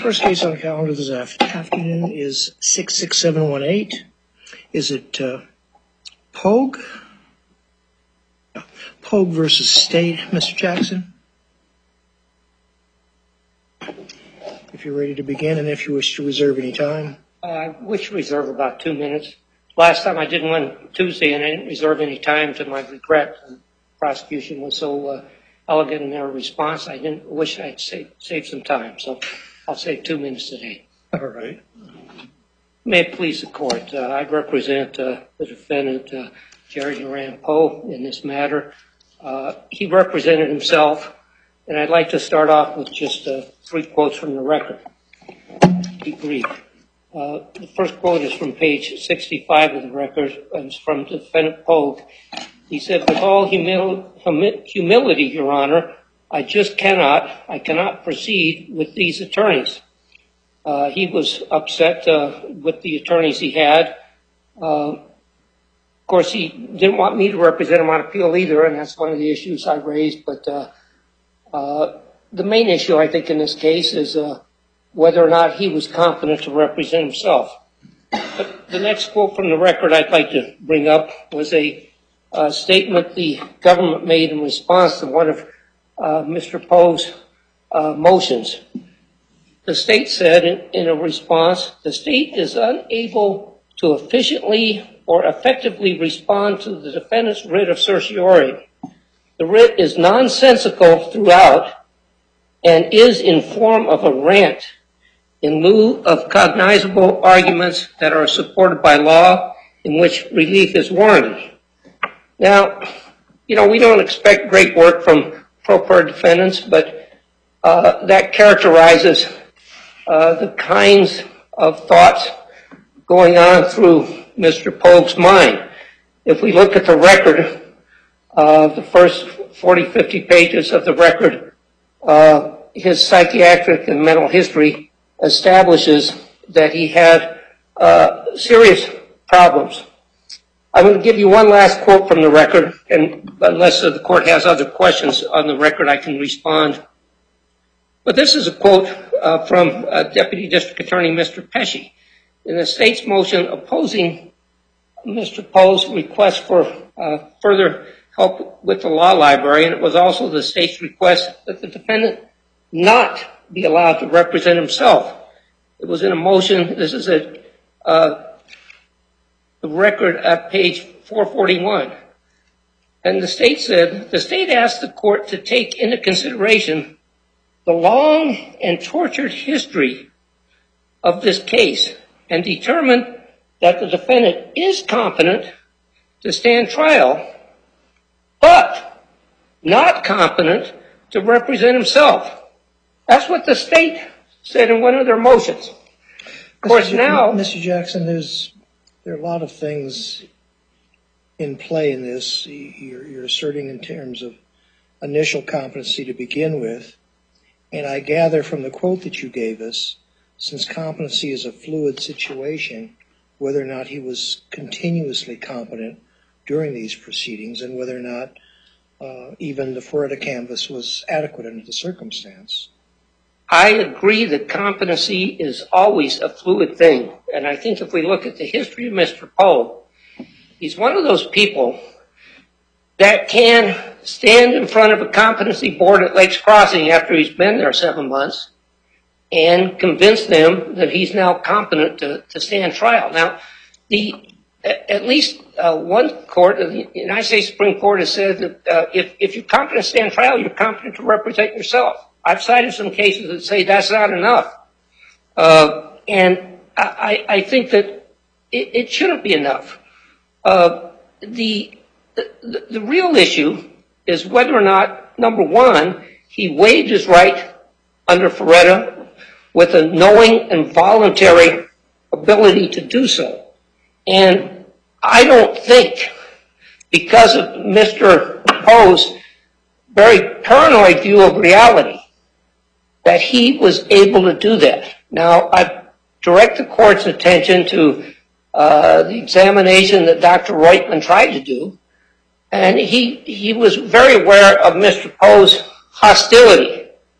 First case on the calendar this afternoon is 66718. Is it Pogue? Pogue versus State. Mr. Jackson? If you're ready to begin, and if you wish to reserve any time. I wish to reserve about 2 minutes. Last time I did one Tuesday, and I didn't reserve any time, to my regret. The prosecution was so elegant in their response, I didn't wish I'd save some time. So I'll save 2 minutes today. All right. May it please the court. I represent the defendant, Jerry Duran Poe, in this matter. He represented himself, and I'd like to start off with just 3 quotes from the record. Be brief. The first quote is from page 65 of the record, and it's from defendant Pogue. He said, "With all humility, Your Honor, I cannot proceed with these attorneys." He was upset with the attorneys he had. Of course, he didn't want me to represent him on appeal either, and that's one of the issues I raised. But the main issue, I think, in this case is whether or not he was competent to represent himself. But the next quote from the record I'd like to bring up was a statement the government made in response to one of Mr. Poe's motions. The state said in a response, "The state is unable to efficiently or effectively respond to the defendant's writ of certiorari. The writ is nonsensical throughout and is in form of a rant in lieu of cognizable arguments that are supported by law in which relief is warranted." Now, we don't expect great work from pro per defendants, but that characterizes the kinds of thoughts going on through Mr. Pogue's mind. If we look at the record, the first 40, 50 pages of the record, his psychiatric and mental history establishes that he had serious problems. I'm going to give you one last quote from the record, and unless the court has other questions on the record, I can respond. But this is a quote from Deputy District Attorney Mr. Pesci in the state's motion opposing Mr. Poe's request for further help with the law library, and it was also the state's request that the defendant not be allowed to represent himself. It was in a motion. This is the record at page 441. And the state said, "The state asked the court to take into consideration the long and tortured history of this case and determine that the defendant is competent to stand trial, but not competent to represent himself." That's what the state said in one of their motions. Of course, now, Mr. Jackson, there are a lot of things in play in this. You're asserting in terms of initial competency to begin with, and I gather from the quote that you gave us, since competency is a fluid situation, whether or not he was continuously competent during these proceedings and whether or not even the Florida canvas was adequate under the circumstance. I agree that competency is always a fluid thing. And I think if we look at the history of Mr. Poe, he's one of those people that can stand in front of a competency board at Lakes Crossing after he's been there 7 months and convince them that he's now competent to stand trial. Now, at least one court, the United States Supreme Court, has said that if you're competent to stand trial, you're competent to represent yourself. I've cited some cases that say that's not enough. And I think that it shouldn't be enough. The real issue is whether or not, number one, he waived his right under Ferretta with a knowing and voluntary ability to do so. And I don't think, because of Mr. Poe's very paranoid view of reality, that he was able to do that. Now, I direct the court's attention to the examination that Dr. Reutemann tried to do, and he was very aware of Mr. Poe's hostility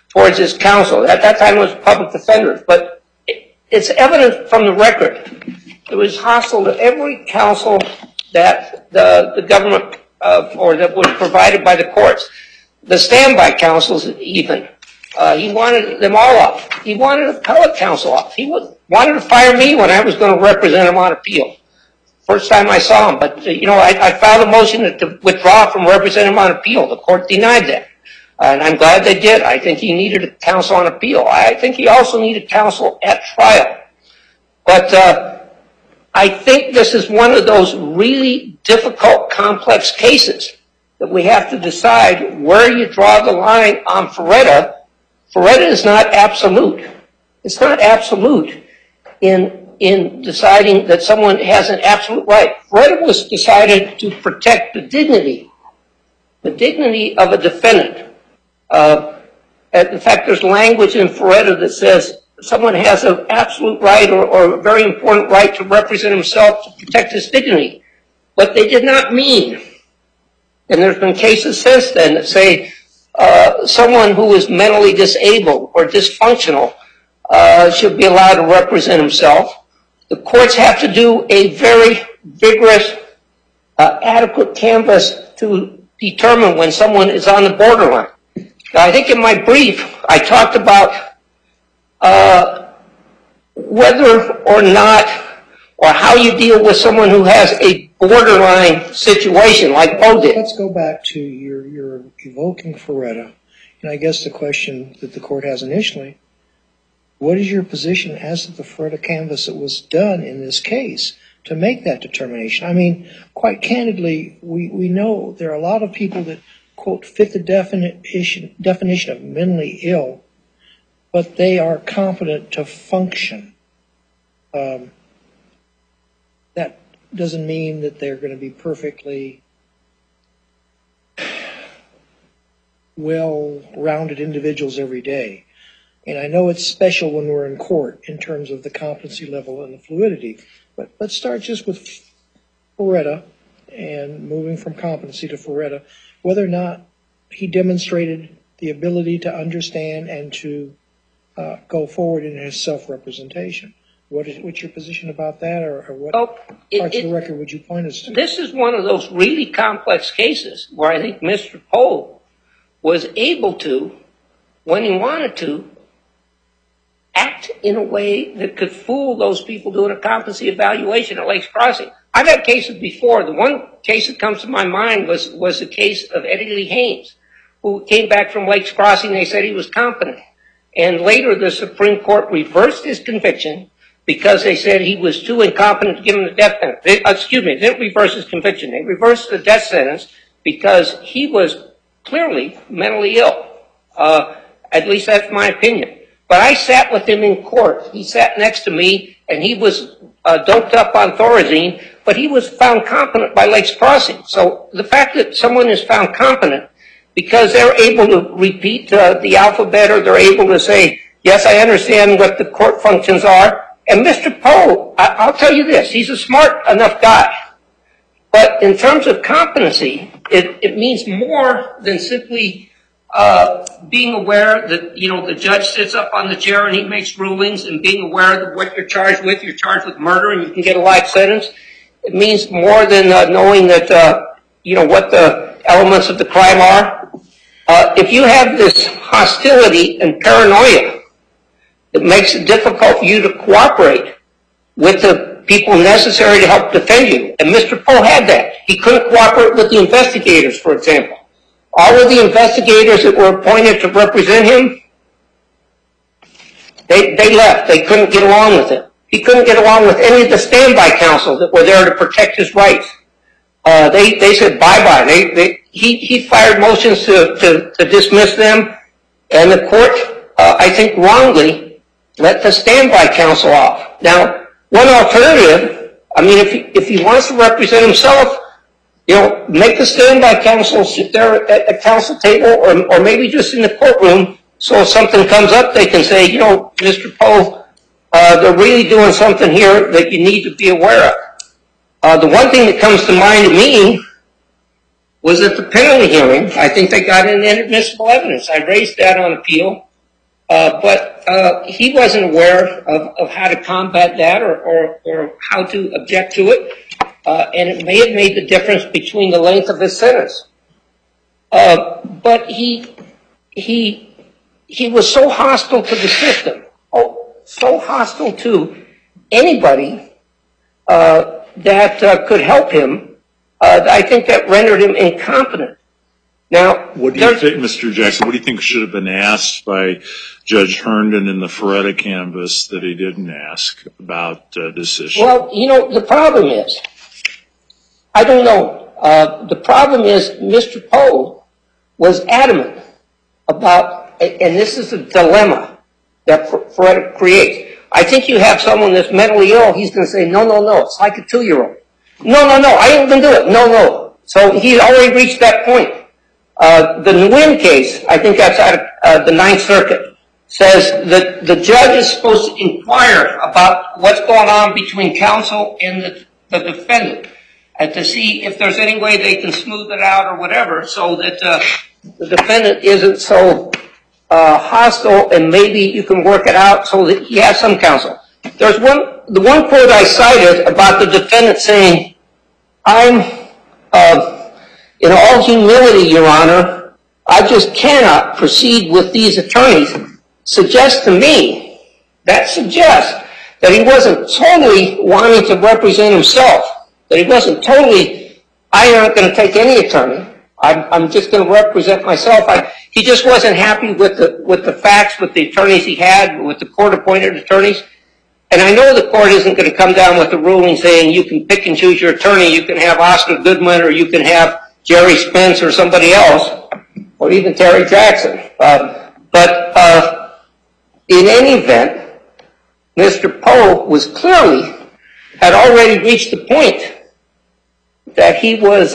towards his counsel. At that time it was public defenders, but it's evident from the record. It was hostile to every counsel that the government or that was provided by the courts. The standby counsels even. He wanted them all off. He wanted appellate counsel off. He wanted to fire me when I was going to represent him on appeal. First time I saw him. But, I filed a motion to withdraw from representing him on appeal. The court denied that. And I'm glad they did. I think he needed a counsel on appeal. I think he also needed counsel at trial. But I think this is one of those really difficult, complex cases that we have to decide where you draw the line on Ferretta. Ferretta is not absolute. It's not absolute in deciding that someone has an absolute right. Ferretta was decided to protect the dignity of a defendant. In fact, there's language in Ferretta that says someone has an absolute right or a very important right to represent himself to protect his dignity. But they did not mean, and there's been cases since then that say someone who is mentally disabled or dysfunctional should be allowed to represent himself. The courts have to do a very vigorous, adequate canvass to determine when someone is on the borderline. Now, I think in my brief, I talked about whether or not, or how you deal with someone who has a borderline situation, like Bo did. Let's go back to your evoking Ferretta, and I guess the question that the court has initially, what is your position as to the Ferretta canvass that was done in this case to make that determination? I mean, quite candidly, we know there are a lot of people that, quote, fit the definition of mentally ill, but they are competent to function. That doesn't mean that they're going to be perfectly well-rounded individuals every day. And I know it's special when we're in court in terms of the competency level and the fluidity, but let's start just with Ferretta and moving from competency to Ferretta, whether or not he demonstrated the ability to understand and to go forward in his self-representation. What's your position about that, or what parts of the record would you point us to? This is one of those really complex cases where I think Mr. Poe was able to, when he wanted to, act in a way that could fool those people doing a competency evaluation at Lakes Crossing. I've had cases before. The one case that comes to my mind was the case of Eddie Lee Haynes, who came back from Lakes Crossing. They said he was competent. And later the Supreme Court reversed his conviction because they said he was too incompetent to give him the death sentence. They didn't reverse his conviction. They reversed the death sentence because he was clearly mentally ill. At least that's my opinion. But I sat with him in court. He sat next to me, and he was doped up on Thorazine, but he was found competent by Lakes Crossing. So the fact that someone is found competent because they're able to repeat the alphabet, or they're able to say, yes, I understand what the court functions are. And Mr. Poe, I'll tell you this, he's a smart enough guy. But in terms of competency, it means more than simply being aware that, the judge sits up on the chair and he makes rulings, and being aware that what you're charged with murder and you can get a life sentence. It means more than knowing that, what the elements of the crime are. If you have this hostility and paranoia, it makes it difficult for you to cooperate with the people necessary to help defend you. And Mr. Poe had that. He couldn't cooperate with the investigators, for example. All of the investigators that were appointed to represent him, they left. They couldn't get along with him. He couldn't get along with any of the standby counsel that were there to protect his rights. They said bye-bye. He fired motions to dismiss them, and the court, I think wrongly, let the standby counsel off. Now, one alternative, if he wants to represent himself, make the standby counsel sit there at the counsel table, or maybe just in the courtroom, so if something comes up, they can say, Mr. Poe, they're really doing something here that you need to be aware of. The one thing that comes to mind to me was at the penalty hearing, I think they got in inadmissible evidence. I raised that on appeal. but he wasn't aware of how to combat that or how to object to it, and it may have made the difference between the length of his sentence. But he was so hostile to the system, so hostile to anybody that could help him. I think that rendered him incompetent. Now, what do you think, Mr. Jackson? What do you think should have been asked by Judge Herndon in the Ferretta canvas that he didn't ask about this issue? Well, the problem is, I don't know. The problem is Mr. Poe was adamant about, and this is a dilemma that Ferretta creates. I think you have someone that's mentally ill, he's going to say, no, it's like a 2-year-old. No, I ain't going to do it. No. So he's already reached that point. The Nguyen case, I think that's out of the Ninth Circuit, says that the judge is supposed to inquire about what's going on between counsel and the defendant, and to see if there's any way they can smooth it out or whatever, so that the defendant isn't so hostile, and maybe you can work it out so that he has some counsel. There's the one quote I cited about the defendant saying, I'm in all humility, Your Honor, I just cannot proceed with these attorneys, suggests that he wasn't totally wanting to represent himself, that he wasn't totally, I aren't going to take any attorney, I'm just going to represent myself. He just wasn't happy with the facts, with the attorneys he had, with the court-appointed attorneys. And I know the court isn't going to come down with a ruling saying you can pick and choose your attorney, you can have Oscar Goodwin, or you can have Jerry Spence or somebody else, or even Terry Jackson. But in any event, Mr. Poe was clearly, had already reached the point that he was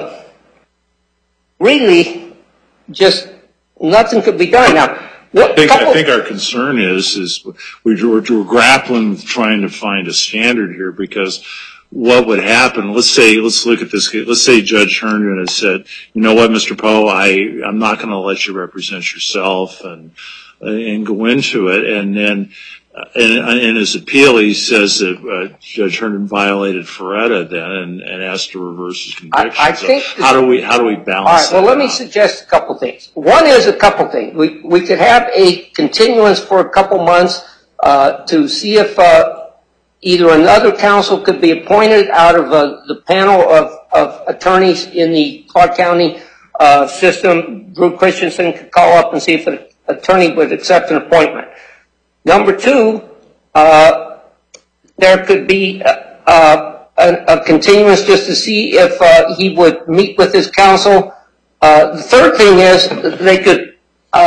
really just, nothing could be done. Now, I think our concern is we're grappling with trying to find a standard here, because what would happen, let's look at this case. Let's say Judge Herndon has said, you know what, Mr. Poe, I'm not going to let you represent yourself and go into it. And then in his appeal, he says that Judge Herndon violated Ferretta then and asked to reverse his conviction. How do we balance that? All right, well, let me suggest a couple things. One is a couple things. We could have a continuance for a couple months to see if either another counsel could be appointed out of the panel of attorneys in the Clark County system. Drew Christensen could call up and see if an attorney would accept an appointment. Number two, there could be a continuance just to see if he would meet with his counsel. The third thing is they could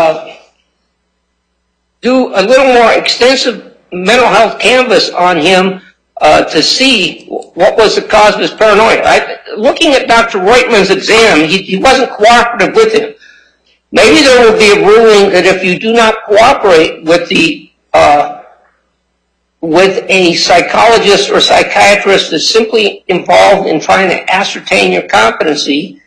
do a little more extensive mental health canvas on him to see what was the cause of his paranoia. Looking at Dr. Reutman's exam, he wasn't cooperative with him. Maybe there will be a ruling that if you do not cooperate with a psychologist or psychiatrist that's simply involved in trying to ascertain your competency,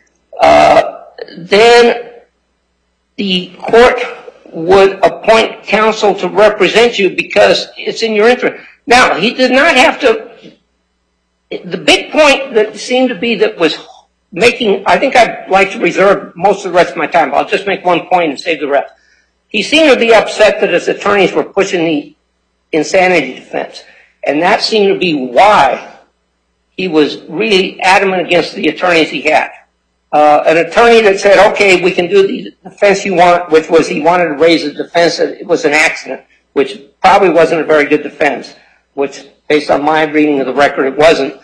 then the court would appoint counsel to represent you because it's in your interest. Now, he did not have to. The big point that seemed to be that was making, I think I'd like to reserve most of the rest of my time. I'll just make one point and save the rest. He seemed to be upset that his attorneys were pushing the insanity defense. And that seemed to be why he was really adamant against the attorneys he had. An attorney that said, okay, we can do the defense you want, which was he wanted to raise a defense that it was an accident, which probably wasn't a very good defense, which based on my reading of the record, it wasn't.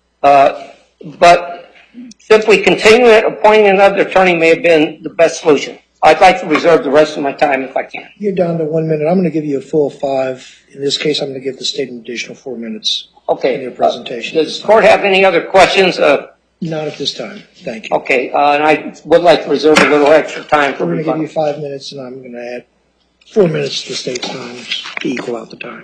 But simply continuing it, appointing another attorney may have been the best solution. I'd like to reserve the rest of my time if I can. You're down to 1 minute. I'm going to give you a full 5. In this case, I'm going to give the state an additional 4 minutes in your presentation. Does the court have any other questions? Not at this time. Thank you. Okay, and I would like to reserve a little extra time for We're going to give you 5 minutes, and I'm going to add 4 minutes to the state's time to equal out the time.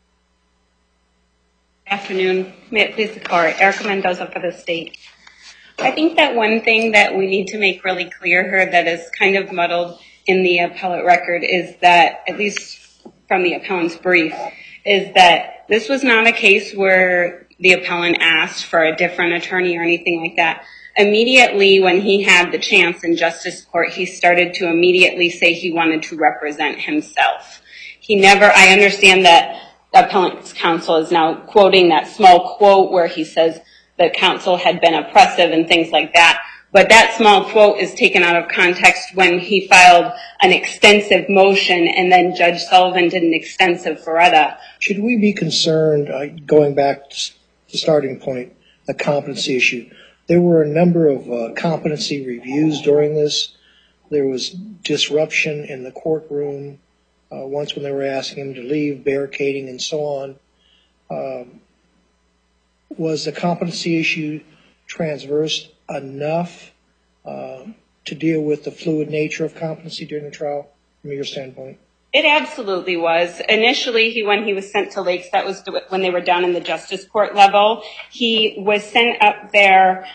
Good afternoon. May it please the court. Erica Mendoza for the state. I think that one thing that we need to make really clear here that is kind of muddled in the appellate record is that, at least from the appellant's brief, is that this was not a case where the appellant asked for a different attorney or anything like that. Immediately when he had the chance in justice court, he started to immediately say he wanted to represent himself. I understand that the appellant's counsel is now quoting that small quote where he says the counsel had been oppressive and things like that. But that small quote is taken out of context when he filed an extensive motion and then Judge Sullivan did an extensive Feretta. Should we be concerned, going back to the starting point, the competency issue? There were a number of competency reviews during this. There was disruption in the courtroom once when they were asking him to leave, barricading and so on. Was the competency issue transversed enough to deal with the fluid nature of competency during the trial, from your standpoint? It absolutely was. Initially, when he was sent to Lakes, that was when they were down in the justice court level. He was sent up there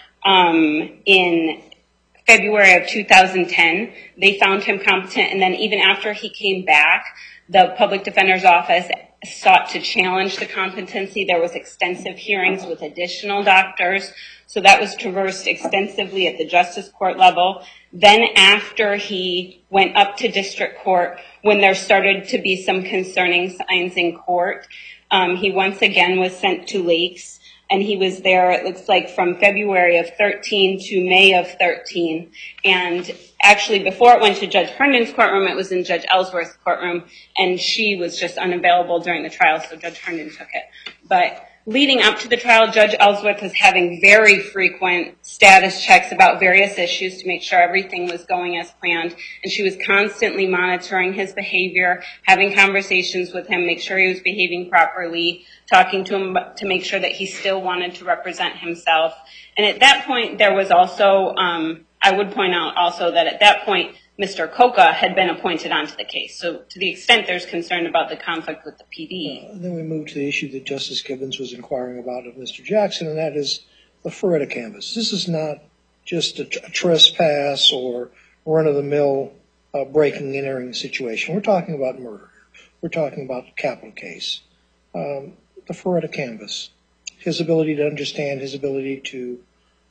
in February of 2010. They found him competent, and then even after he came back, the public defender's office sought to challenge the competency. There was extensive hearings with additional doctors. So that was traversed extensively at the justice court level. Then after he went up to district court, when there started to be some concerning signs in court, he once again was sent to Lakes. And he was there, it looks like, from February of 13 to May of 13. And actually, before it went to Judge Herndon's courtroom, it was in Judge Ellsworth's courtroom. And she was just unavailable during the trial, so Judge Herndon took it. But leading up to the trial, Judge Ellsworth was having very frequent status checks about various issues to make sure everything was going as planned. And she was constantly monitoring his behavior, having conversations with him, make sure he was behaving properly, talking to him to make sure that he still wanted to represent himself. And at that point, there was also, I would point out also that at that point, Mr. Coca had been appointed onto the case. So to the extent there's concern about the conflict with the PD. Then we move to the issue that Justice Gibbons was inquiring about of Mr. Jackson, and that is the Feretta canvas. This is not just a trespass or run-of-the-mill breaking and entering situation. We're talking about murder. We're talking about a capital case. The Feretta canvas, his ability to understand, his ability to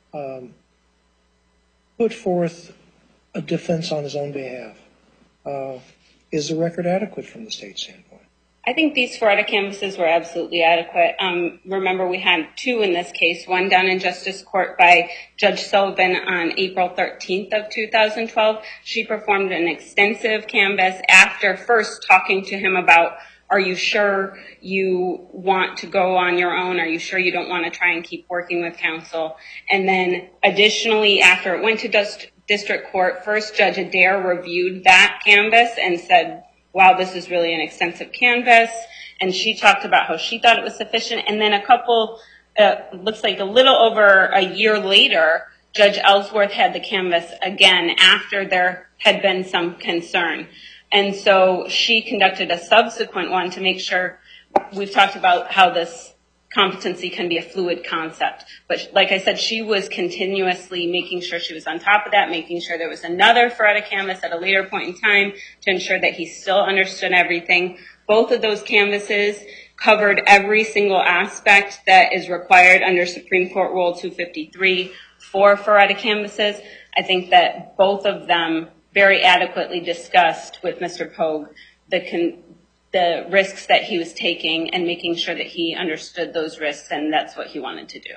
put forth a defense on his own behalf. Is the record adequate from the state standpoint? I think these Feretta canvases were absolutely adequate. Remember, we had two in this case, one done in justice court by Judge Sullivan on April 13th of 2012. She performed an extensive canvass after first talking to him about, are you sure you want to go on your own? Are you sure you don't want to try and keep working with counsel? And then additionally, after it went to district court, first Judge Adair reviewed that canvas and said, wow, this is really an extensive canvas. And she talked about how she thought it was sufficient. And then looks like a little over a year later, Judge Ellsworth had the canvas again after there had been some concern. And so she conducted a subsequent one to make sure. We've talked about how this competency can be a fluid concept. But like I said, she was continuously making sure she was on top of that, making sure there was another Feretta canvas at a later point in time to ensure that he still understood everything. Both of those canvases covered every single aspect that is required under Supreme Court Rule 253 for Feretta canvases. I think that both of them very adequately discussed with Mr. Pogue the risks that he was taking and making sure that he understood those risks, and that's what he wanted to do.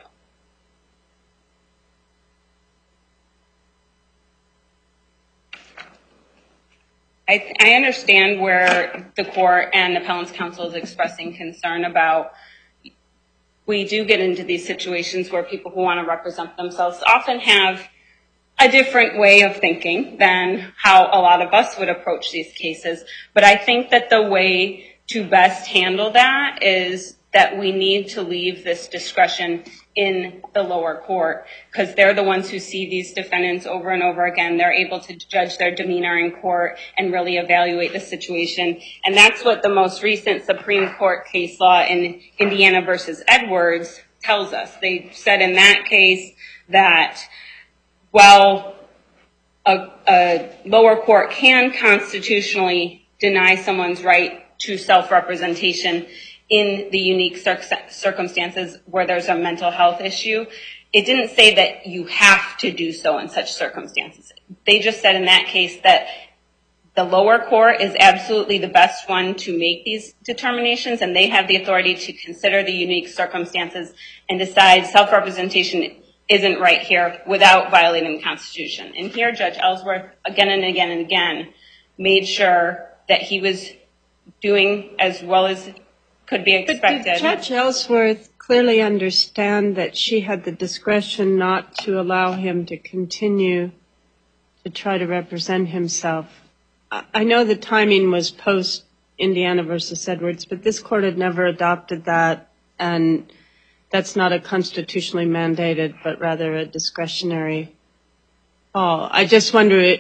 I understand where the court and appellant's counsel is expressing concern about. We do get into these situations where people who want to represent themselves often have a different way of thinking than how a lot of us would approach these cases. But I think that the way to best handle that is that we need to leave this discretion in the lower court, because they're the ones who see these defendants over and over again. They're able to judge their demeanor in court and really evaluate the situation. And that's what the most recent Supreme Court case law in Indiana versus Edwards tells us. They said in that case that while a lower court can constitutionally deny someone's right to self-representation in the unique circumstances where there's a mental health issue, it didn't say that you have to do so in such circumstances. They just said in that case that the lower court is absolutely the best one to make these determinations, and they have the authority to consider the unique circumstances and decide self-representation isn't right here without violating the Constitution. And here, Judge Ellsworth, again and again and again, made sure that he was doing as well as could be expected. But did Judge Ellsworth clearly understand that she had the discretion not to allow him to continue to try to represent himself? I know the timing was post Indiana versus Edwards, but this court had never adopted that, and that's not a constitutionally mandated, but rather a discretionary call. I just wonder.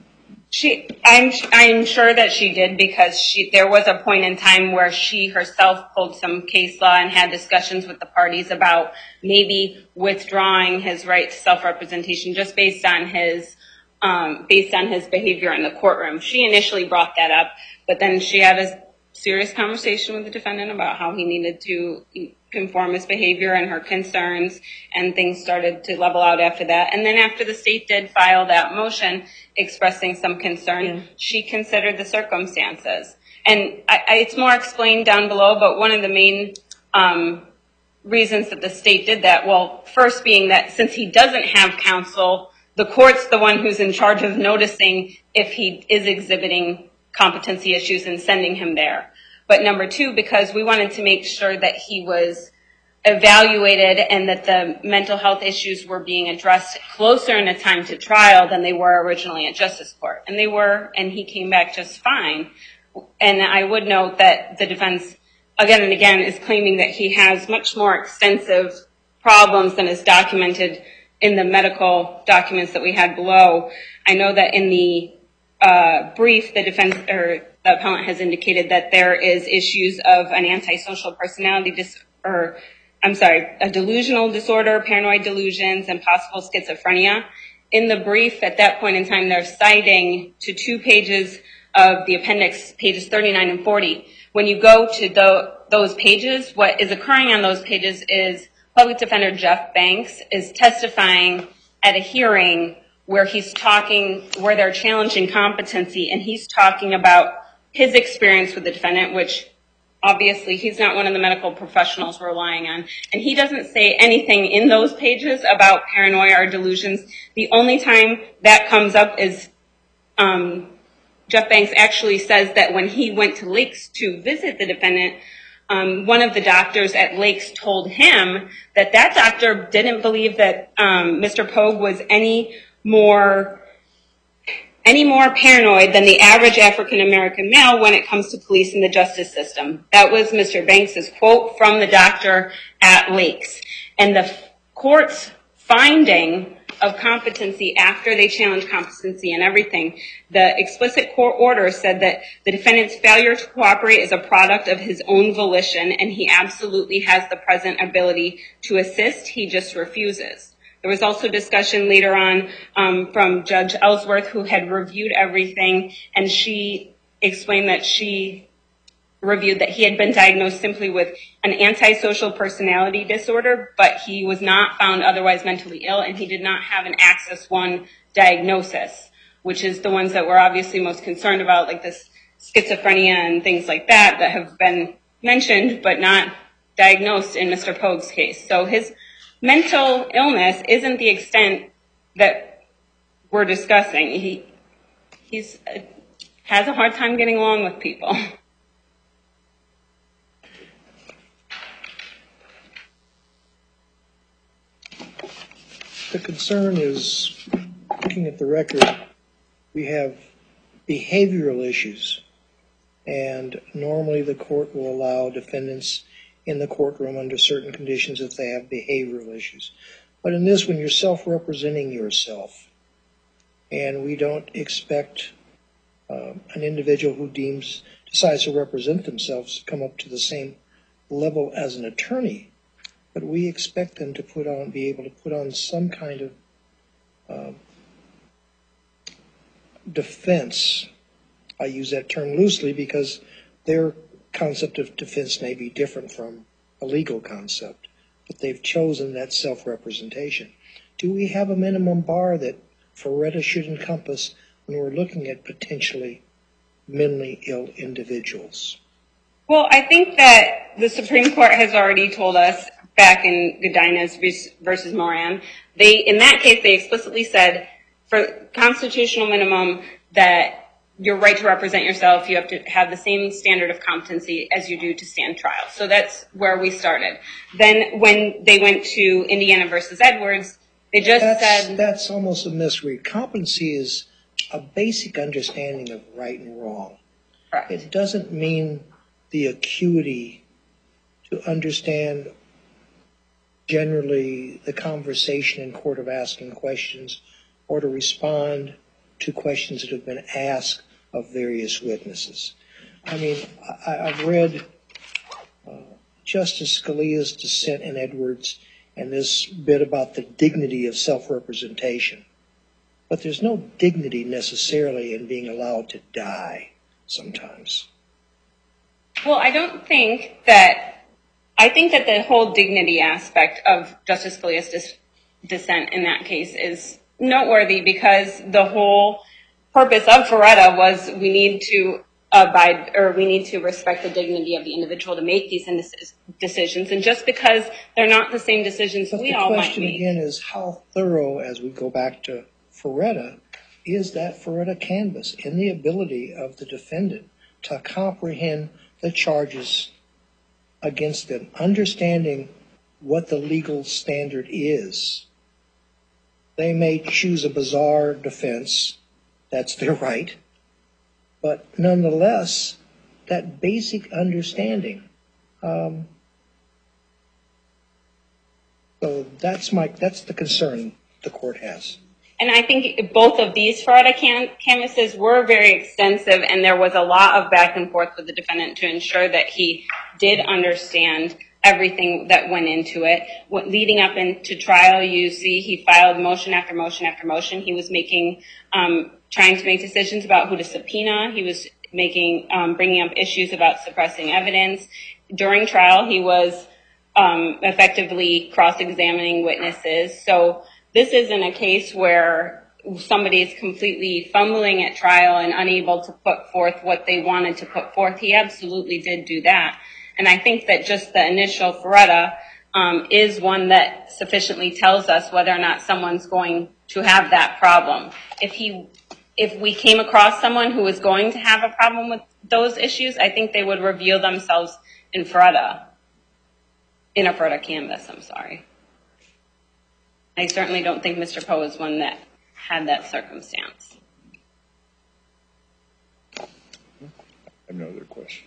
I'm sure that she did, because there was a point in time where she herself pulled some case law and had discussions with the parties about maybe withdrawing his right to self-representation just based on his behavior in the courtroom. She initially brought that up, but then she had a serious conversation with the defendant about how he needed to conform his behavior and her concerns, and things started to level out after that. And then after the state did file that motion expressing some concern, she considered the circumstances. And it's more explained down below, but one of the main reasons that the state did that, well, first being that since he doesn't have counsel, the court's the one who's in charge of noticing if he is exhibiting competency issues and sending him there. But number two, because we wanted to make sure that he was evaluated and that the mental health issues were being addressed closer in a time to trial than they were originally at Justice Court. And they were, and he came back just fine. And I would note that the defense, again and again, is claiming that he has much more extensive problems than is documented in the medical documents that we had below. I know that in the brief, the defense or the appellant has indicated that there is issues of an antisocial personality a delusional disorder, paranoid delusions, and possible schizophrenia. In the brief, at that point in time, they're citing to 2 pages of the appendix, pages 39 and 40. When you go to those pages, what is occurring on those pages is Public Defender Jeff Banks is testifying at a hearing where they're challenging competency, and he's talking about his experience with the defendant, which obviously he's not one of the medical professionals we're relying on. And he doesn't say anything in those pages about paranoia or delusions. The only time that comes up is Jeff Banks actually says that when he went to Lakes to visit the defendant, one of the doctors at Lakes told him that doctor didn't believe that Mr. Pogue was any more paranoid than the average African-American male when it comes to police and the justice system. That was Mr. Banks' quote from the doctor at Lakes. And the court's finding of competency after they challenged competency and everything, the explicit court order said that the defendant's failure to cooperate is a product of his own volition, and he absolutely has the present ability to assist. He just refuses. There was also discussion later on from Judge Ellsworth, who had reviewed everything, and she explained that she reviewed that he had been diagnosed simply with an antisocial personality disorder, but he was not found otherwise mentally ill, and he did not have an Axis I diagnosis, which is the ones that we're obviously most concerned about, like this schizophrenia and things like that have been mentioned but not diagnosed in Mr. Pogue's case. So his mental illness isn't the extent that we're discussing. He has a hard time getting along with people. The concern is, looking at the record, we have behavioral issues, and normally the court will allow defendants in the courtroom under certain conditions if they have behavioral issues. But in this, when you're self-representing yourself, and we don't expect an individual who decides to represent themselves to come up to the same level as an attorney, but we expect them to be able to put on some kind of defense. I use that term loosely because their concept of defense may be different from a legal concept, but they've chosen that self-representation. Do we have a minimum bar that Ferretta should encompass when we're looking at potentially mentally ill individuals? Well, I think that the Supreme Court has already told us back in Godinez versus Moran, in that case, they explicitly said for constitutional minimum that your right to represent yourself, you have to have the same standard of competency as you do to stand trial. So that's where we started. Then when they went to Indiana versus Edwards, they just said... That's almost a misread. Competency is a basic understanding of right and wrong. Correct. It doesn't mean the acuity to understand generally the conversation in court of asking questions or to respond to questions that have been asked of various witnesses. I mean, I've read Justice Scalia's dissent in Edwards and this bit about the dignity of self-representation. But there's no dignity necessarily in being allowed to die sometimes. Well, I think that the whole dignity aspect of Justice Scalia's dissent in that case is noteworthy because the whole purpose of Ferretta was we need to respect the dignity of the individual to make these decisions. And just because they're not the same decisions we all might make. The question again is how thorough, as we go back to Ferretta, is that Ferretta canvas in the ability of the defendant to comprehend the charges against them, understanding what the legal standard is. They may choose a bizarre defense, that's their right, but nonetheless, that basic understanding. So that's the concern the court has. And I think both of these Ferretta canvases were very extensive, and there was a lot of back and forth with the defendant to ensure that he did understand everything that went into it. Leading up into trial, you see he filed motion after motion after motion. He was trying to make decisions about who to subpoena. He was bringing up issues about suppressing evidence. During trial, he was effectively cross-examining witnesses. So this isn't a case where somebody is completely fumbling at trial and unable to put forth what they wanted to put forth. He absolutely did do that. And I think that just the initial Ferretta is one that sufficiently tells us whether or not someone's going to have that problem. If we came across someone who was going to have a problem with those issues, I think they would reveal themselves in a Ferretta canvas, I'm sorry. I certainly don't think Mr. Poe is one that had that circumstance. I have no other questions.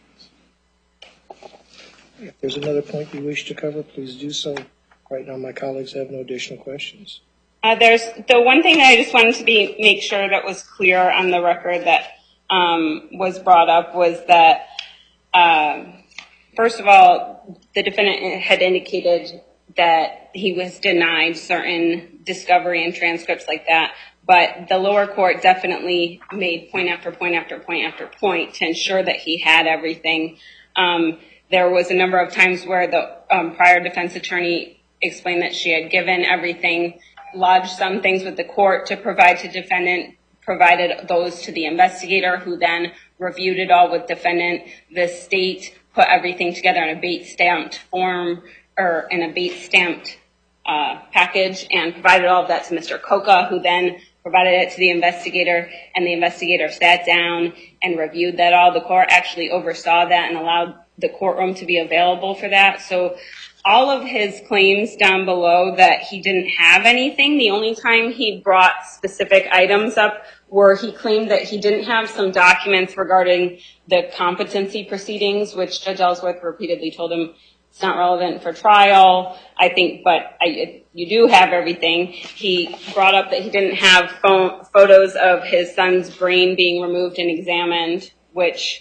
If there's another point you wish to cover, please do so. Right now, my colleagues have no additional questions. There's the one thing that I just wanted to make sure that was clear on the record that was brought up was that, first of all, the defendant had indicated that he was denied certain discovery and transcripts like that, but the lower court definitely made point after point after point after point to ensure that he had everything. There was a number of times where the prior defense attorney explained that she had given everything, lodged some things with the court to provide to defendant, provided those to the investigator who then reviewed it all with defendant. The state put everything together in a Bates stamped form or in a Bates stamped package and provided all of that to Mr. Coca, who then provided it to the investigator, and the investigator sat down and reviewed that all. The court actually oversaw that and allowed the courtroom to be available for that. So all of his claims down below that he didn't have anything, the only time he brought specific items up were he claimed that he didn't have some documents regarding the competency proceedings, which Judge Ellsworth repeatedly told him it's not relevant for trial, I think, but you do have everything. He brought up that he didn't have photos of his son's brain being removed and examined, which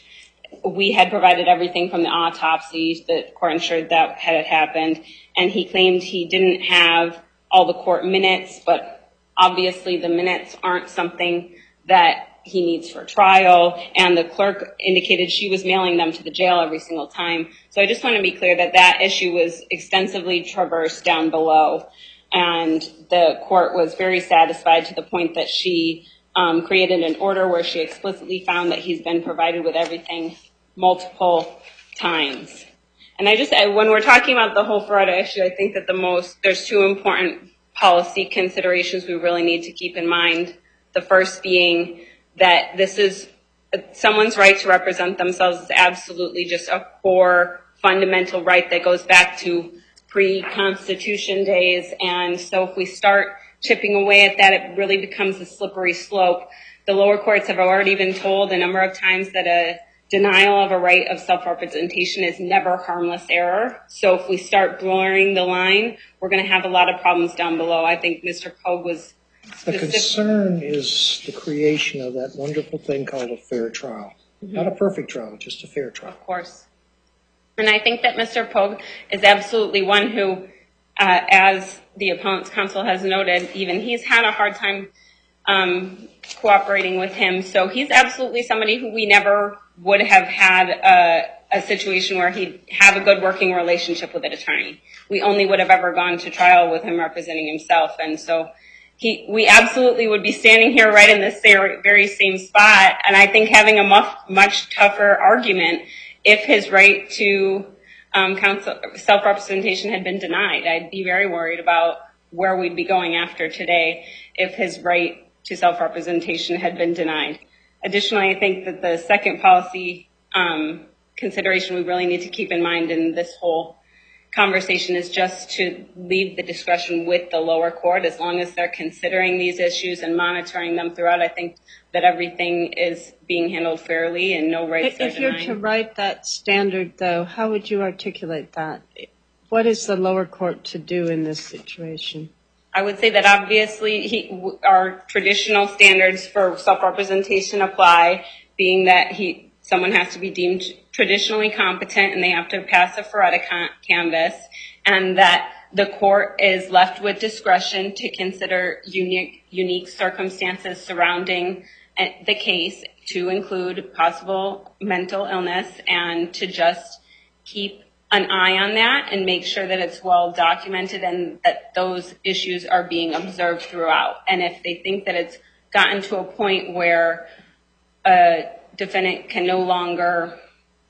we had provided everything from the autopsy. The court ensured that had happened, and he claimed he didn't have all the court minutes, but obviously the minutes aren't something that he needs for trial, and the clerk indicated she was mailing them to the jail every single time. So I just want to be clear that that issue was extensively traversed down below, and the court was very satisfied to the point that she created an order where she explicitly found that he's been provided with everything multiple times. And when we're talking about the whole Ferretta issue, I think that there's two important policy considerations we really need to keep in mind. The first being that this is someone's right to represent themselves is absolutely just a core fundamental right that goes back to pre-Constitution days. And so if we start chipping away at that, it really becomes a slippery slope. The lower courts have already been told a number of times that a denial of a right of self-representation is never harmless error. So if we start blurring the line, we're going to have a lot of problems down below. I think Mr. Pogue was The concern is the creation of that wonderful thing called a fair trial. Not a perfect trial, just a fair trial. Of course. And I think that Mr. Pogue is absolutely one who, as the appellant's counsel has noted, even he's had a hard time cooperating with him. So he's absolutely somebody who we never would have had a situation where he'd have a good working relationship with an attorney. We only would have ever gone to trial with him representing himself. And so we absolutely would be standing here right in this very same spot. And I think having a much tougher argument if his right to self-representation had been denied. I'd be very worried about where we'd be going after today if his right to self-representation had been denied. Additionally, I think that the second policy consideration we really need to keep in mind in this whole conversation is just to leave the discretion with the lower court. As long as they're considering these issues and monitoring them throughout, I think that everything is being handled fairly and no rights are denied. If you're to write that standard, though, how would you articulate that? What is the lower court to do in this situation? I would say that obviously our traditional standards for self-representation apply, being that someone has to be deemed traditionally competent and they have to pass a Ferretta canvass, and that the court is left with discretion to consider unique circumstances surrounding the case, to include possible mental illness, and to just keep an eye on that and make sure that it's well documented and that those issues are being observed throughout. And if they think that it's gotten to a point where a defendant can no longer,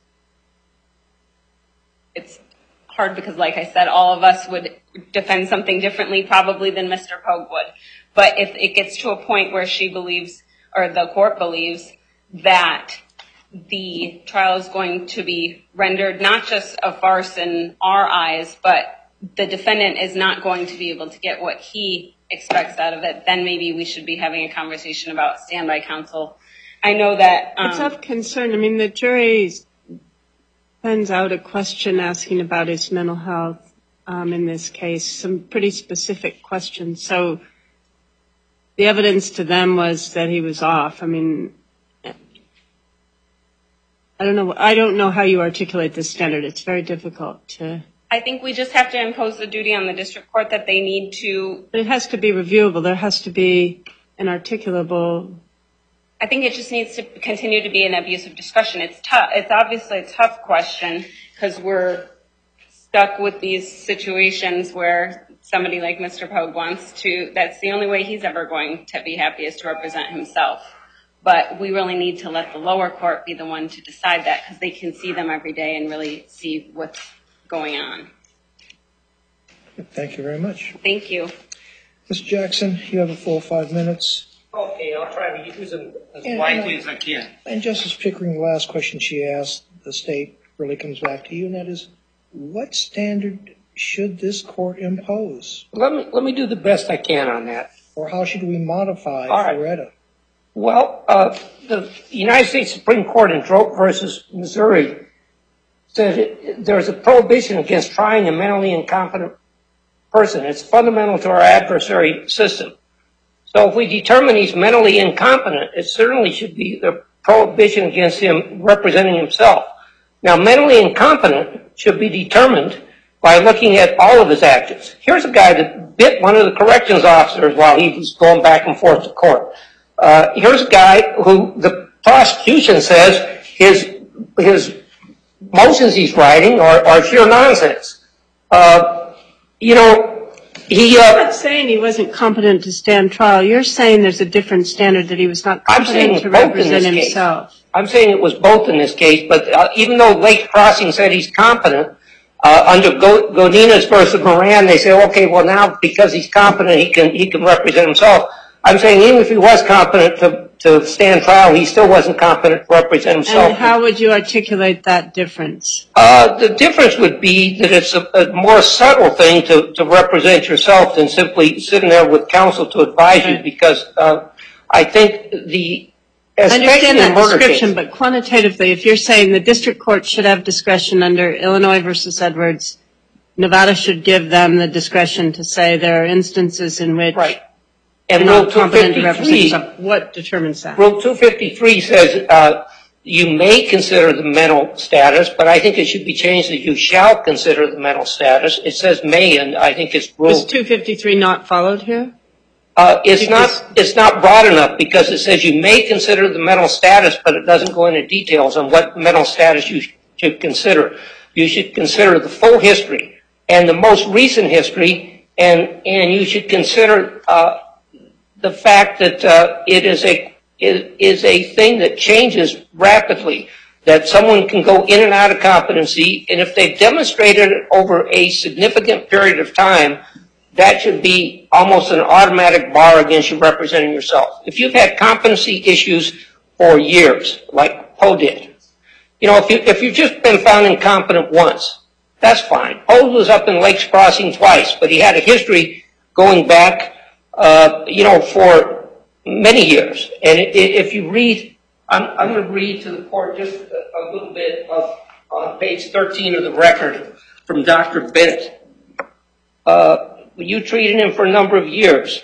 it's hard because, like I said, all of us would defend something differently probably than Mr. Pogue would. But if it gets to a point where she believes, or the court believes, that the trial is going to be rendered not just a farce in our eyes, but the defendant is not going to be able to get what he expects out of it, then maybe we should be having a conversation about standby counsel. I know that it's of concern. I mean, the jury sends out a question asking about his mental health in this case, some pretty specific questions. So the evidence to them was that he was off. I mean, I don't know how you articulate this standard. It's very difficult to. I think we just have to impose the duty on the district court that they need to. But it has to be reviewable. There has to be an articulable. I think it just needs to continue to be an abuse of discretion. It's tough. It's obviously a tough question because we're stuck with these situations where somebody like Mr. Pogue wants to. That's the only way he's ever going to be happy is to represent himself. But we really need to let the lower court be the one to decide that because they can see them every day and really see what's going on. Thank you very much. Thank you. Ms. Jackson, you have a full 5 minutes. Okay, I'll try to use them as widely as I can. And Justice Pickering, the last question she asked the state really comes back to you, and that is, what standard should this court impose? Let me do the best I can on that. Or how should we modify Ferretta? Well, the United States Supreme Court in Droke versus Missouri said there's a prohibition against trying a mentally incompetent person. It's fundamental to our adversary system. So if we determine he's mentally incompetent, it certainly should be the prohibition against him representing himself. Now, mentally incompetent should be determined by looking at all of his actions. Here's a guy that bit one of the corrections officers while he was going back and forth to court. Here's a guy who the prosecution says his motions he's writing are sheer nonsense. You know, You're not saying he wasn't competent to stand trial. You're saying there's a different standard that he was not competent to represent himself. I'm saying it was both in this case, but even though Lake Crossing said he's competent, under Godinez versus Moran, they say, okay, well now because he's competent, he can represent himself. I'm saying even if he was competent to stand trial, he still wasn't competent to represent himself. And how would you articulate that difference? The difference would be that it's a more subtle thing to represent yourself than simply sitting there with counsel to advise you, because I think I understand that description, but quantitatively, if you're saying the district court should have discretion under Illinois versus Edwards, Nevada should give them the discretion to say there are instances in which and they're Rule not competent to represent 253, themselves. What determines that? Rule 253 says you may consider the mental status, but I think it should be changed that you shall consider the mental status. It says may, and I think it's rule. Was 253 not followed here? It's not broad enough because it says you may consider the mental status, but it doesn't go into details on what mental status you should consider. You should consider the full history and the most recent history, and you should consider the fact that it is a thing that changes rapidly, that someone can go in and out of competency, and if they've demonstrated it over a significant period of time, that should be almost an automatic bar against you representing yourself. If you've had competency issues for years, like Poe did, you know, if you've just been found incompetent once, that's fine. Poe was up in Lakes Crossing twice, but he had a history going back, you know, for many years. And if you read, I'm going to read to the court just a little bit on page 13 of the record from Dr. Bennett. You treated him for a number of years.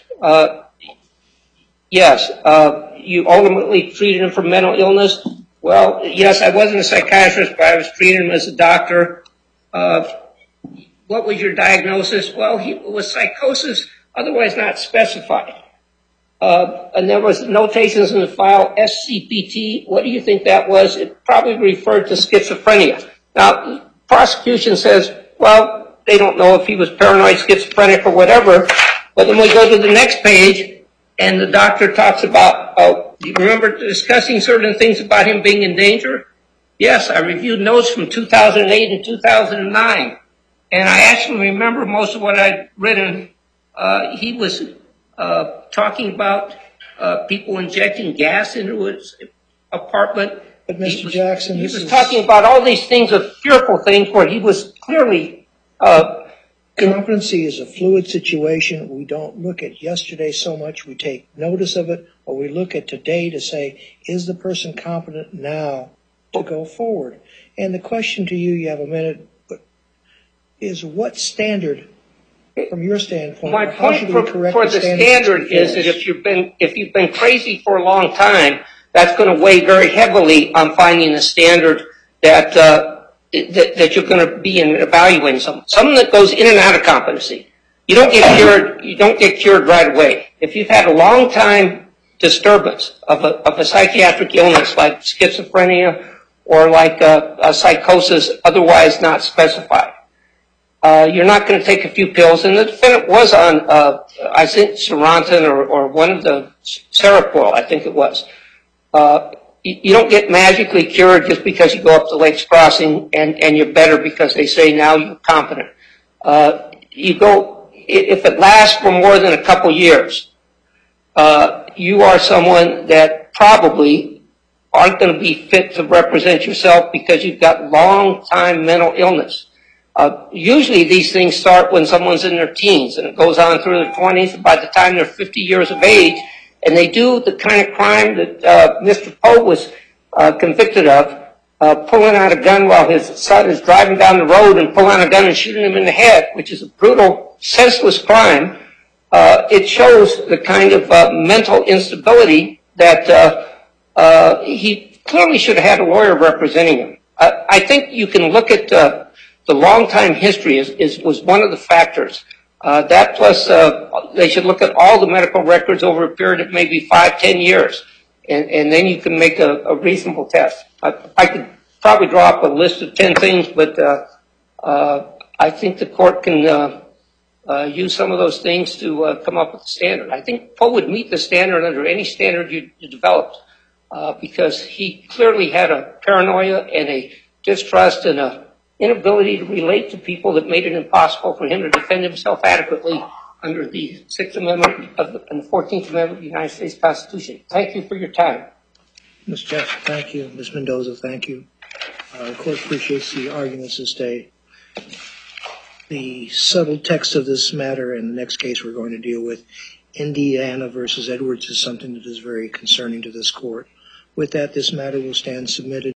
Yes. You ultimately treated him for mental illness. Well, yes, I wasn't a psychiatrist, but I was treating him as a doctor. What was your diagnosis? Well, it was psychosis, otherwise not specified. And there was notations in the file, SCPT. What do you think that was? It probably referred to schizophrenia. Now, the prosecution says, well, they don't know if he was paranoid, schizophrenic, or whatever. But then we go to the next page, and the doctor talks about, do you remember discussing certain things about him being in danger? Yes, I reviewed notes from 2008 and 2009. And I actually remember most of what I'd written. He was talking about people injecting gas into his apartment. But Mr. Jackson, he was talking about all these things, of fearful things, where he was clearly... competency is a fluid situation. We don't look at yesterday so much. We take notice of it, or we look at today to say, is the person competent now to go forward? And the question to you have a minute, is what standard, from your standpoint, my point for the standard is that if you've been crazy for a long time, that's going to weigh very heavily on finding a standard that you're going to be evaluating someone that goes in and out of competency. You don't get cured right away. If you've had a long time disturbance of a psychiatric illness like schizophrenia or like a psychosis otherwise not specified, you're not going to take a few pills. And the defendant was on, I think, Serontin or one of the Seroquel, I think it was. You don't get magically cured just because you go up to Lakes Crossing and you're better because they say now you're competent. If it lasts for more than a couple years, you are someone that probably aren't going to be fit to represent yourself because you've got long-time mental illness. Usually these things start when someone's in their teens and it goes on through their 20s, and by the time they're 50 years of age, and they do the kind of crime that Mr. Poe was convicted of, pulling out a gun while his son is driving down the road and pulling out a gun and shooting him in the head, which is a brutal, senseless crime. It shows the kind of mental instability that he clearly should have had a lawyer representing him. I think you can look at the long time history was one of the factors. That plus they should look at all the medical records over a period of maybe 5-10 years, and then you can make a reasonable test. I could probably draw up a list of 10 things, but I think the court can use some of those things to come up with a standard. I think Poe would meet the standard under any standard you developed, because he clearly had a paranoia and a distrust and a inability to relate to people that made it impossible for him to defend himself adequately under the 6th Amendment and the 14th Amendment of the United States Constitution. Thank you for your time. Ms. Jeff, thank you. Ms. Mendoza, thank you. The court appreciates the arguments this day. The subtle text of this matter and the next case we're going to deal with, Indiana versus Edwards, is something that is very concerning to this court. With that, this matter will stand submitted.